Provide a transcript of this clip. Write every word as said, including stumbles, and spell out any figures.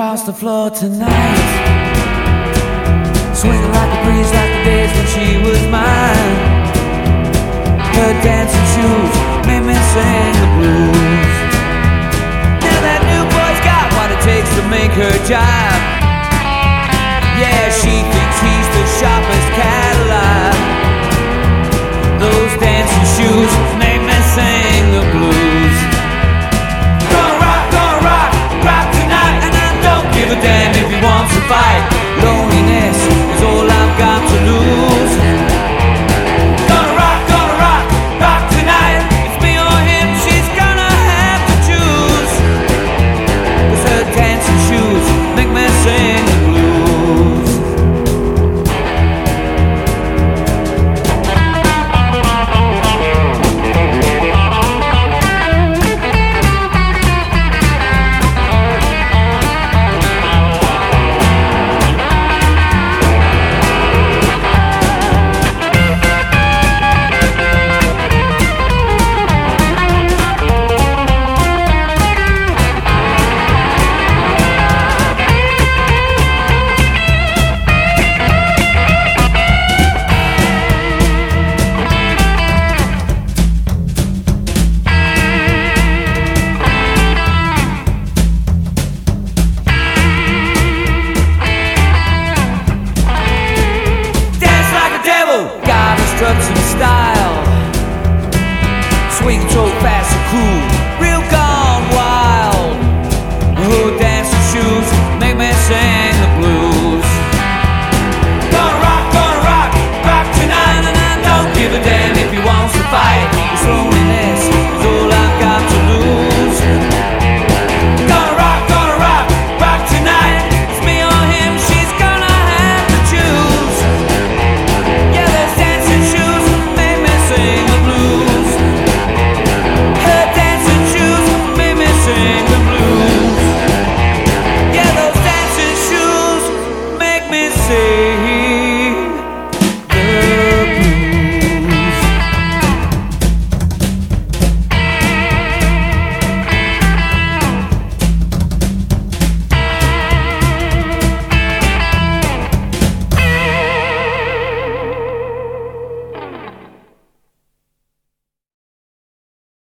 across the floor tonight, swinging like a breeze, like the days when she was mine. Her dancing shoes made me sing the blues. Now that new boy's got what it takes to make her jive.